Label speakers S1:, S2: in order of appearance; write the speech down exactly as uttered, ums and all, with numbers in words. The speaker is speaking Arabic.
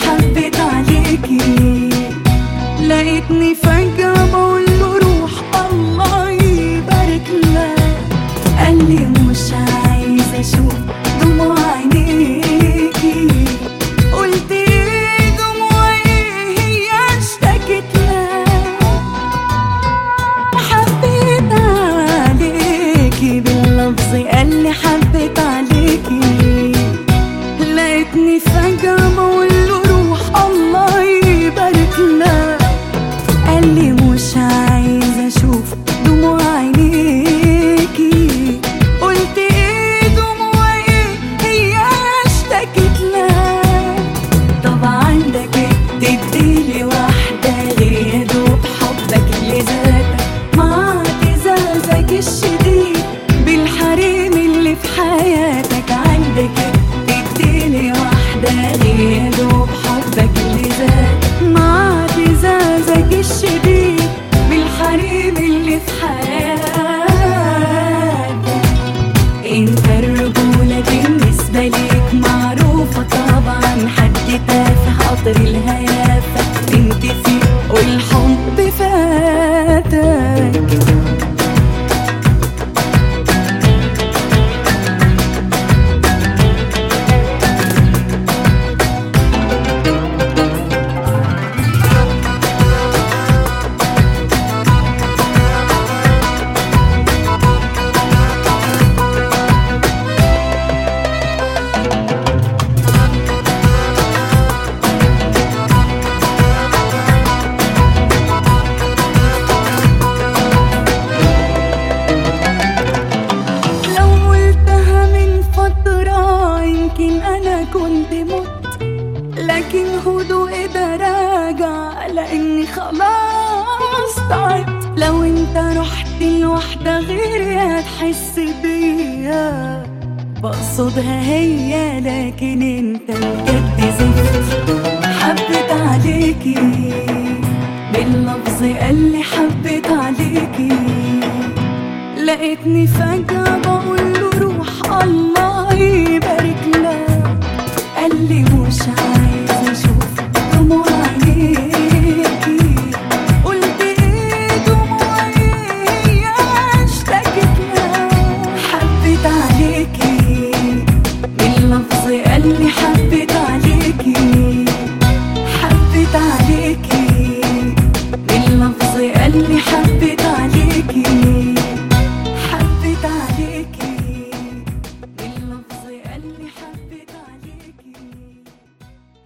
S1: حبيت عليكي. لقيتني فجأة بقوله روح الله يبارك لك. قال لي مش عايزة اشوف دموع عينيكي. قلت ايه دموع ايه هي اشتكت لك. حبيت عليكي باللفظ قال لي حبيت عليكي. لقيتني فجأة بقوله روح الله يبارك لك. قال لي مش عايزة اشوف دموع عينيكي. قلت ايه دموع ايه هي اشتكت لك. طب عندك ايه تديلي واحدة غير يا دوب حبك لذاتك مع اعتزازك الشديد بالحريم اللي في حياتك. عندك ايه تديلي واحدة غير يا دوب حبك لذاتك مع اعتزازك الشديد بالحريم اللي في حياتك. انت الرجولة بالنسبة ليك معروفة طبعا. حد تافه قطر الهيافة انت فيه والحب فاتك. يمكن أنا كنت مت، لكن هدوء ده راجع لأني خلاص تعبت. لو انت رحت لواحدة غيري هتحس بيا بقصدها هي، لكن انت بجد زفت. حبيت عليكي باللفظ قال لي حبيت عليكي. لقيتني فجأة